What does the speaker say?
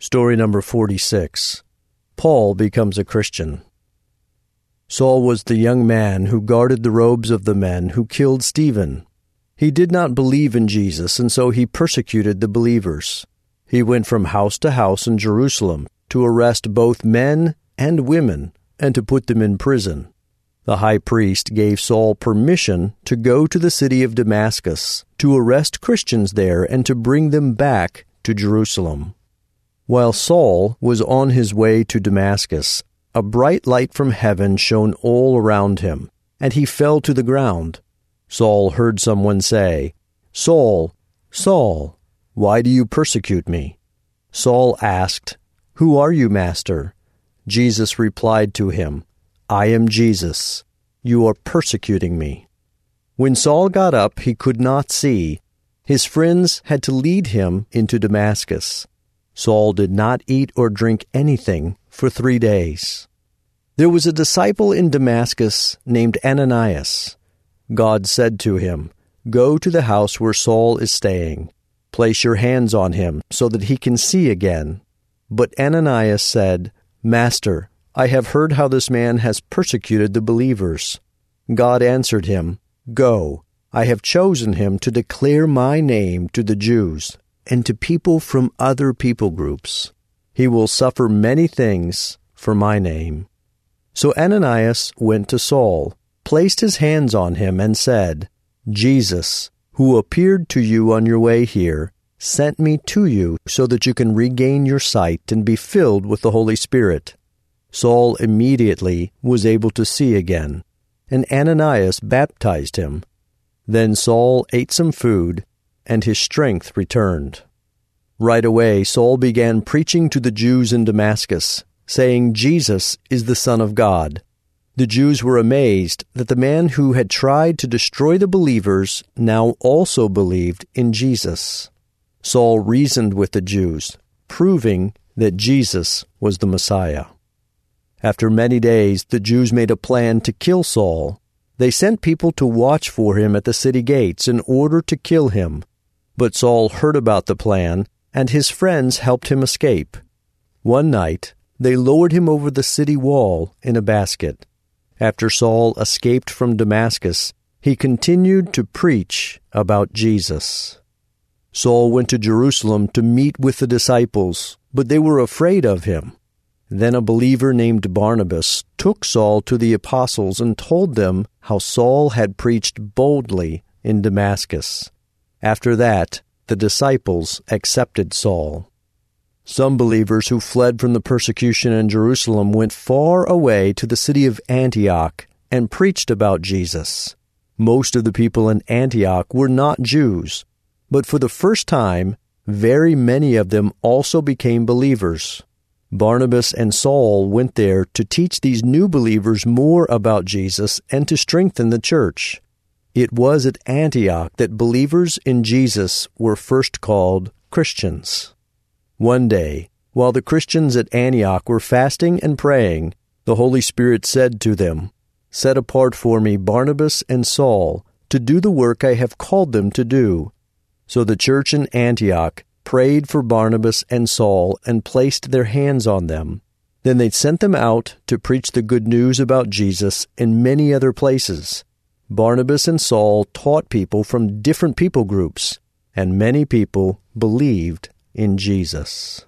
Story number 46. Paul becomes a Christian. Saul was the young man who guarded the robes of the men who killed Stephen. He did not believe in Jesus, and so he persecuted the believers. He went from house to house in Jerusalem to arrest both men and women and to put them in prison. The high priest gave Saul permission to go to the city of Damascus to arrest Christians there and to bring them back to Jerusalem. While Saul was on his way to Damascus, a bright light from heaven shone all around him, and he fell to the ground. Saul heard someone say, "Saul, Saul, why do you persecute me?" Saul asked, "Who are you, Master?" Jesus replied to him, "I am Jesus. You are persecuting me." When Saul got up, he could not see. His friends had to lead him into Damascus. Saul did not eat or drink anything for 3 days. There was a disciple in Damascus named Ananias. God said to him, "Go to the house where Saul is staying. Place your hands on him so that he can see again." But Ananias said, "Master, I have heard how this man has persecuted the believers." God answered him, "Go, I have chosen him to declare my name to the Jews and to people from other people groups. He will suffer many things for my name." So Ananias went to Saul, placed his hands on him, and said, "Jesus, who appeared to you on your way here, sent me to you so that you can regain your sight and be filled with the Holy Spirit." Saul immediately was able to see again, and Ananias baptized him. Then Saul ate some food, and his strength returned. Right away, Saul began preaching to the Jews in Damascus, saying Jesus is the Son of God. The Jews were amazed that the man who had tried to destroy the believers now also believed in Jesus. Saul reasoned with the Jews, proving that Jesus was the Messiah. After many days, the Jews made a plan to kill Saul. They sent people to watch for him at the city gates in order to kill him. But Saul heard about the plan, and his friends helped him escape. One night, they lowered him over the city wall in a basket. After Saul escaped from Damascus, he continued to preach about Jesus. Saul went to Jerusalem to meet with the disciples, but they were afraid of him. Then a believer named Barnabas took Saul to the apostles and told them how Saul had preached boldly in Damascus. After that, the disciples accepted Saul. Some believers who fled from the persecution in Jerusalem went far away to the city of Antioch and preached about Jesus. Most of the people in Antioch were not Jews, but for the first time, very many of them also became believers. Barnabas and Saul went there to teach these new believers more about Jesus and to strengthen the church. It was at Antioch that believers in Jesus were first called Christians. One day, while the Christians at Antioch were fasting and praying, the Holy Spirit said to them, "Set apart for me Barnabas and Saul to do the work I have called them to do." So the church in Antioch prayed for Barnabas and Saul and placed their hands on them. Then they sent them out to preach the good news about Jesus in many other places. Barnabas and Saul taught people from different people groups, and many people believed in Jesus.